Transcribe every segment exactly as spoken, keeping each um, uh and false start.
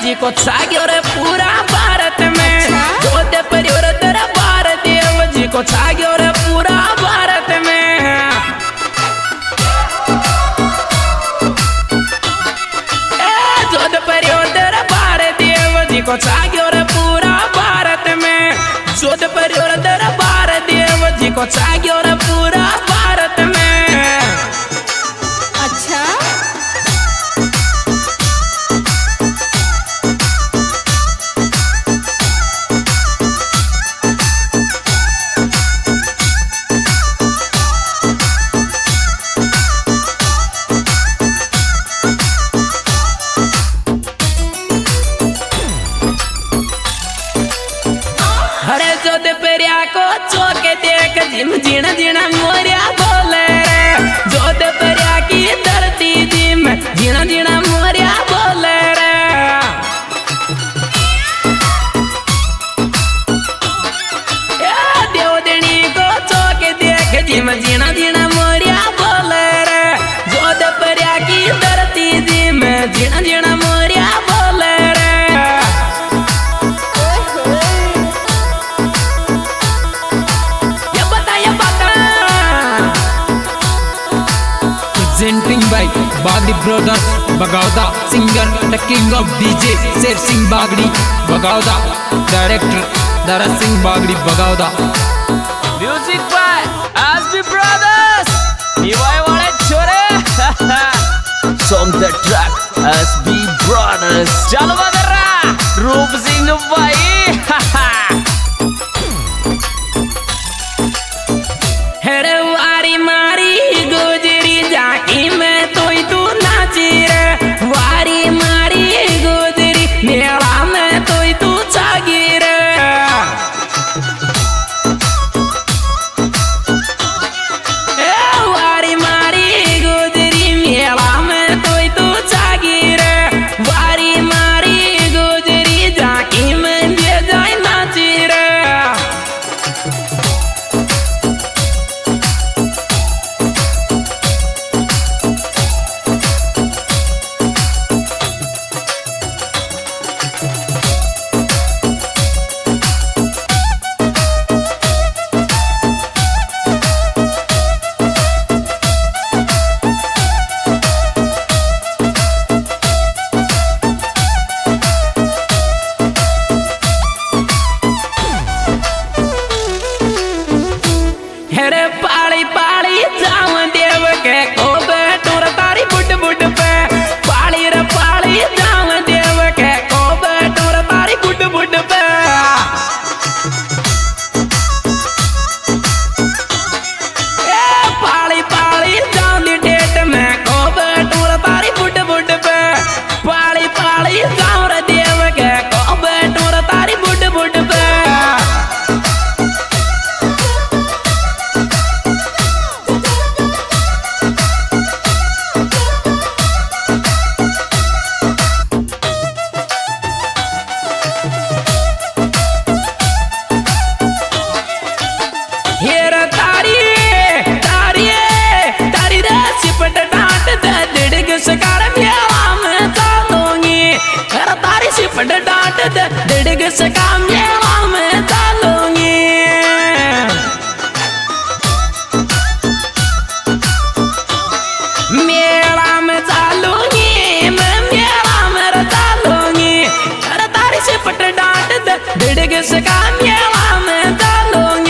जी को छाग्यो रे पूरा भारत में। जोधे परिवार तेरा भारत देव जी को छाग्यो रे पूरा भारत में। ए जोधे परिवार तेरा भारत देव जी को छाग्यो रे पूरा भारत में। जोधे परिवार तेरा भारत देव जी को छाग्यो रे पूरा भारत में। अच्छा हरे जोधे परिया को चौके देख जिम जीना जीना मोरिया बोले रे। जोधे परिया की धरती जिम जीना जीना मोरिया बोले रे। देवदनी को चौके देख जिम जीना जीना मोरिया बोले रे। जोधे परिया की धरती जिम जीना जीना मोरिया बोले रे। Presenting by Bagdi Brothers, Bagauda. Singer, the king of D J, Sher Singh Bagdi, Bagauda. Director, Dara Singh Bagdi, Bagauda. Music by S B Brothers. Niwai wale chore. Song the track S B Brothers. Jalwa kara Roop Singh bhai. हेरे वारी मारी गुजरी जाकी में तोई तू नाची रे। वारी मारी गुजरी मेला में तोई तू जागी रे। ए वारी मारी गुजरी मेला में तोई तू जागी रे। वारी मारी गुजरी जाकी में ले जाए नाची रे। हेरे पाली पाली जाऊं देव के को बेटूर तारी बुड बुड पे। पाली रे पाली जाऊं देव के को बेटूर तारी बुड बुड पे। ए पाली पाली जाऊं दी डेट में को बेटूर तारी बुड बुड पे। पाली पाली जाऊं रे देव के को बेटूर तारी बुड बुड पे। हेरा तारी तारी तारी रे सिपट डांट दे दिड़ग सकार मेला में चालूंगी। हेरा तारी सिपट डांट दे दिड़ग सकार मेला में चालूंगी। मेला में चालूंगी मैं मेला में चालूंगी। हेरा तारी सिपट डांट दे दिड़ग सकार मेला में चालूंगी।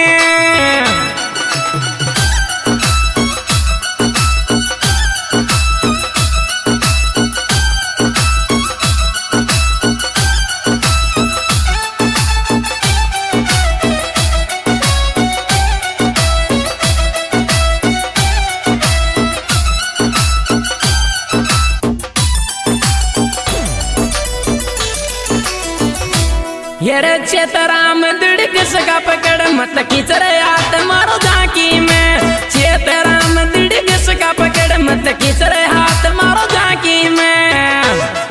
येरे चेतराम दिड़ग सका पकड़ मत खींचरे हाथ मारो झांकी में। चेतराम दिड़ग सका पकड़ मत खींचरे हाथ मारो झांकी में।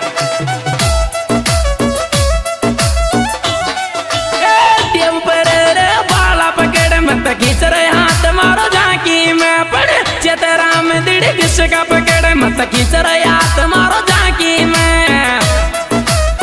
ए देव पर रे बाला पकड़ मत खींचरे हाथ मारो झांकी में। पड़े चेतराम दिड़ग सका पकड़ मत खींचरे हाथ मारो झांकी में।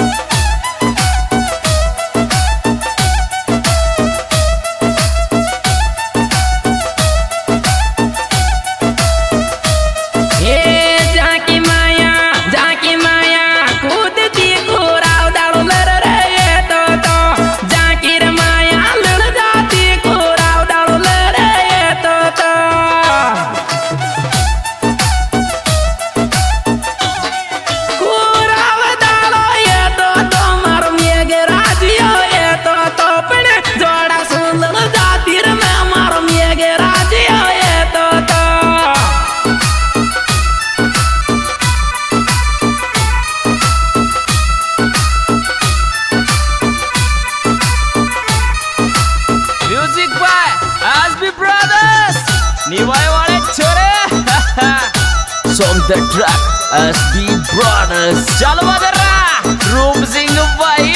the track S B Brothers. चल बदरा रूप सिंह भाई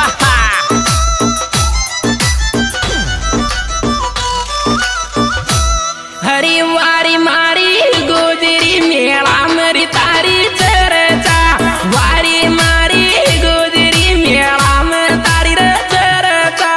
हरी वारी मारी गोदरी मेला मरी तारी चरचा वारी मारी गोदरी मेला में तारी रे चरचा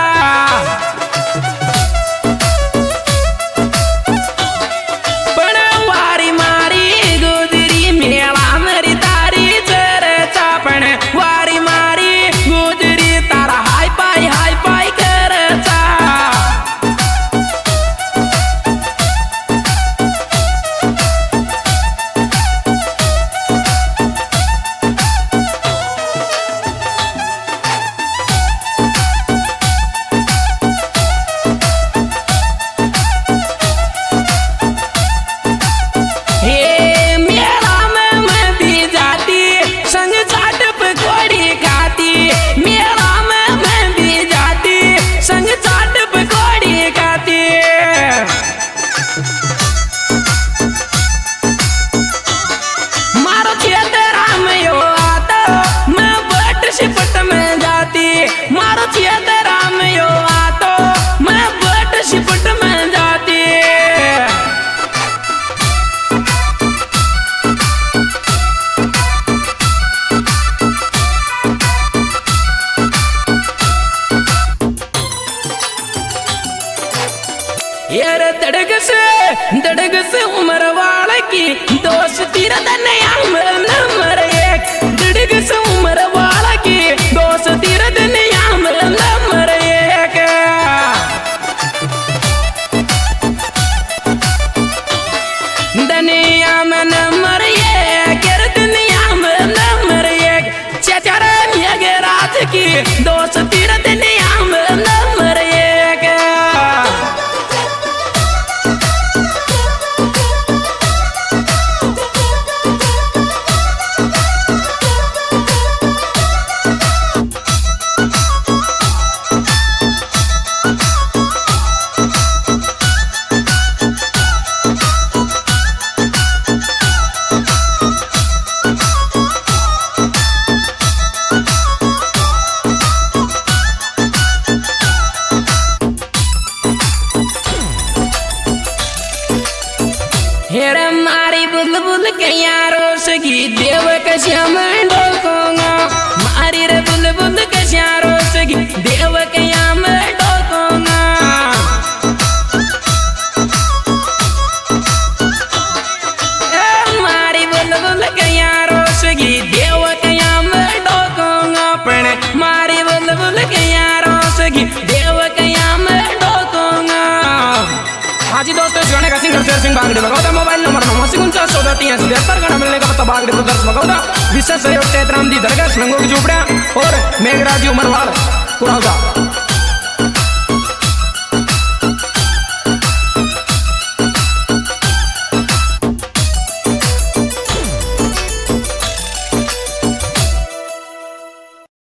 पण वारी मारी गोदरी मेला मरी तारी चरचा पण वारी मारी गोदरी तारा हाय पाय हाय पाय करचा मारो चियते राम यो आतो मैं बट शिपट में जाती यार धड़क से धड़क से उम्र वाले की दोस्ती रतने आमल नंबर एक धड़क से उम्र वाला की दोस्ती रतने आमल नंबर एक दुनिया में नंबर एक दुनिया में नंबर एक चचारा मेरे रात की दोस्ती रतने आमल नंबर एक हेरे मारी बुलबुल के यारों से की देव के श्याम डोकोंगा मारी रे बुलबुल के यारों से की देव के याम डोकोंगा ए मारी बुलबुल के यारों से की देव के याम डोकोंगा पण मारी बुलबुल के यारों से की देव के याम डोकोंगा हाँ जी दोस्तों गाने का singer Sher Singh Bagri Bagauda mobile number नवासी उनचास चौदह तीन तिहत्तर गाना मिलने का पता बागड़ी ब्रदर्स बगौदा विशेष सहयोग तेतराम दी दरगाह नंगो की झोपड़िया और मेघराज उमरवाल कुरावदा।